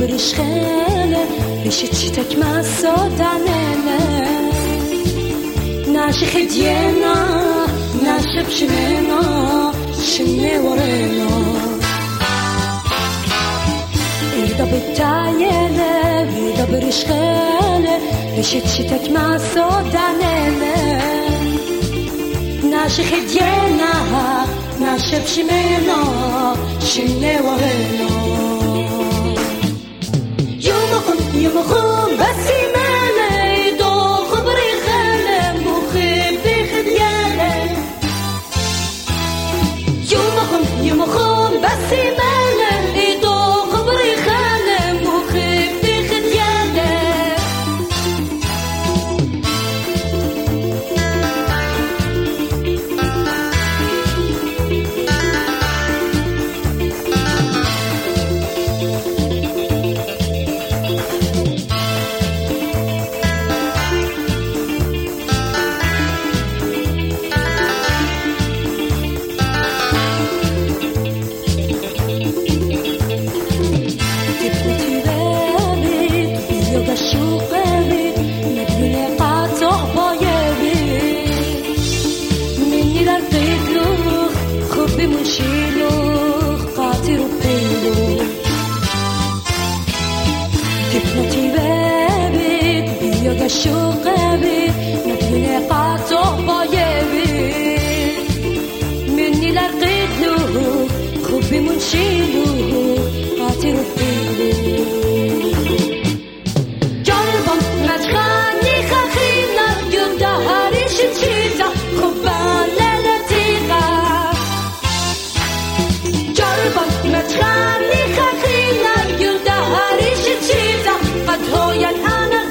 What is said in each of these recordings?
برش خیله بشه چی تک مسادنه نشه خدینا نشه بشمنا شنه ورنا ایدا بتایله ایدا برش خیله بشه چی تک مسادنه نشه خدینا نشه بشمنا شنه ورنا يوم خون بس مالي دو خبري خالم مخيب بخديالي يوم خون بس مالي دو خبري خالم مخيب بخديالي شوقي مدينة قاطع بايبي مني لقيت له خبي منشيله قاطر بيله جربان مدخاني خخينا يدهاري شتيتا خبان للتيغا جربان مدخاني خخينا يدهاري شتيتا قد هو ينهانا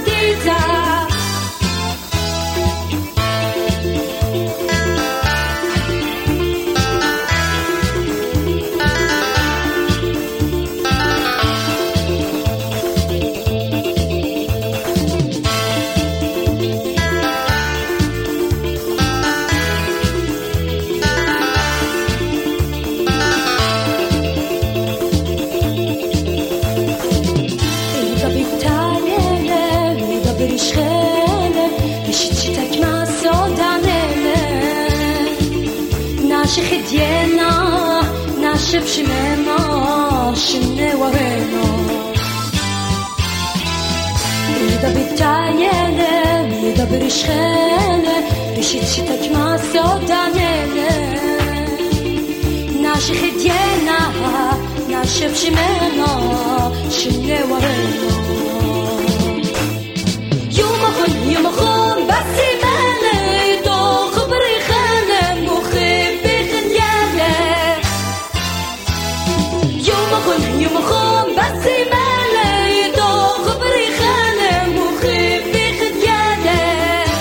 خدينا ناشب شمنا شنه ورنا إذا بتعينه إذا برشخنه بشيت شتك ما صدقنه ناش خدينا ناشب شمنا شنه ورنا يوم خون بس مالي دو خبري خانه مخيب يوم خون بس مالي دو خبري خانه مخيب بخدياله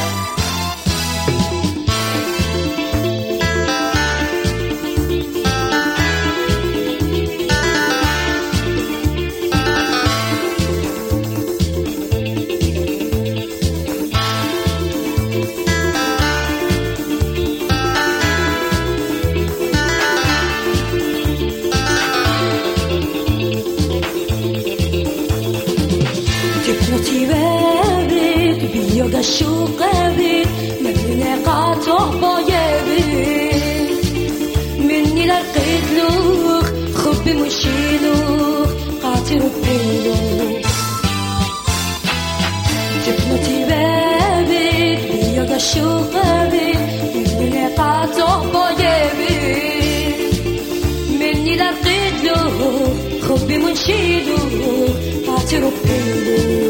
شوق بي مني قاطع بايبي مني لقيت له خبي مشيله قاطر بيله جبنتي بابي بيا شوق بي مني قاطع بايبي مني لقيت له خبي مشيله قاطر بيله